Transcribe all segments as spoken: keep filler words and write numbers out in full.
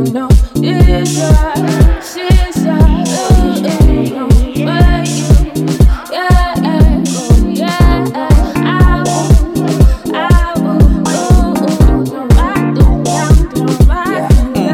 no, it's right, she's right, ooh, ooh, but you, yeah, oh, yeah, I won't, I won't, ooh, ooh, no, I don't, I don't, I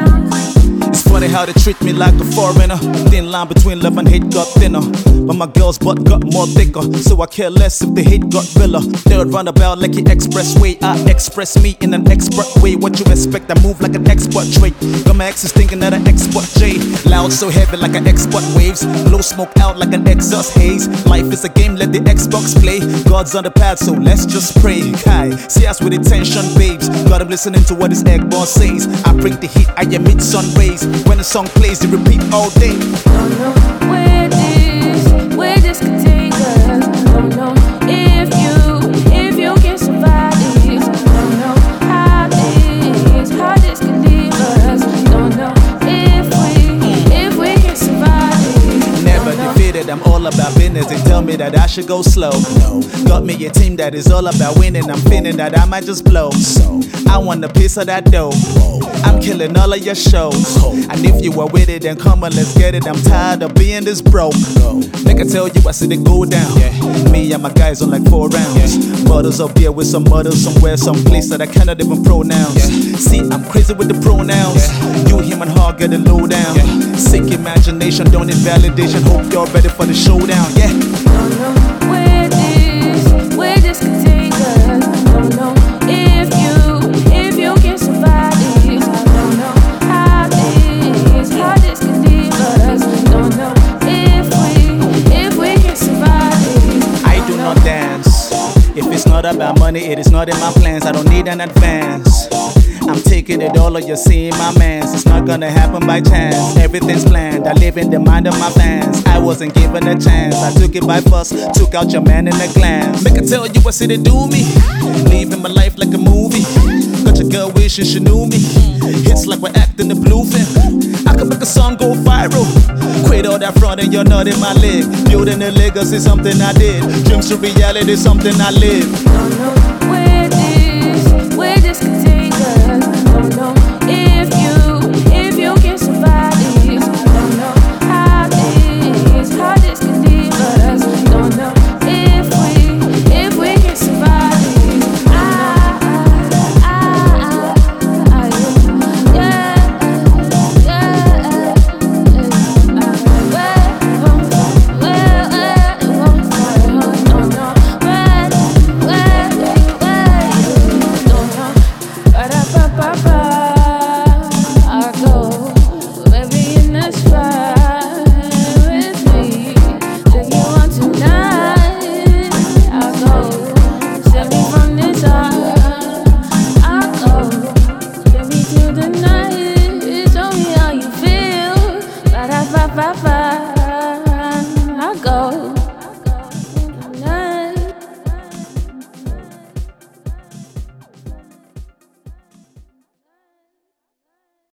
don't. It's funny how they treat me like a foreigner. Thin line between love and hate got thinner, but my girl's butt got more thicker. So I care less if the hate got realer. They'll run about like the expressway. I express me in an expert way. What you expect? I move like an expert trait. Got my exes thinking that an expert J. Loud so heavy like an expert waves. Blow smoke out like an exhaust haze. Life is a game, let the Xbox play. God's on the pad, so let's just pray. Kai, see us with attention, babes. Got them listening to what this egg boss says. I bring the heat, I emit sun rays. When the song plays, they repeat all day. Don't know where this, where this could take us. Don't know if you, if you can survive this. Don't know how this, how this could leave us. Don't know if we, if we can survive this. Never defeated, I'm all about business. They tell me that I should go slow. No. Got me a team that is all about winning. I'm feeling that I might just blow. So I want a piece of that dough. I'm killing all of your shows. And if you are with it, then come on, let's get it. I'm tired of being this broke. Make I tell you, I see it go down. Me and my guys on like four rounds. Bottles of beer with some models somewhere, some place that I cannot even pronounce. See, I'm crazy with the pronouns. You human heart, get it low down. Sick imagination, don't need validation. Hope you're ready for the showdown. Yeah. Don't know where this, where this could take us. Don't know if you, if you can survive this. Don't know how this, how this could leave us. Don't know if we, if we can survive this. I do not dance. If it's not about money, it is not in my plans. I don't need an advance. I'm taking it all, or you're seeing my mans. It's not gonna happen by chance. Everything's planned. I live in the mind of my fans. I wasn't given a chance. I took it by force. Took out your man in a glance. Make I tell you what see they do me. Living my life like a movie. Got your girl wishing she knew me. Hits like we're acting the blue film. I could make a song go viral. Quit all that front and you're not in my league. Building a legacy, something I did. Dreams to reality, something I live. Don't know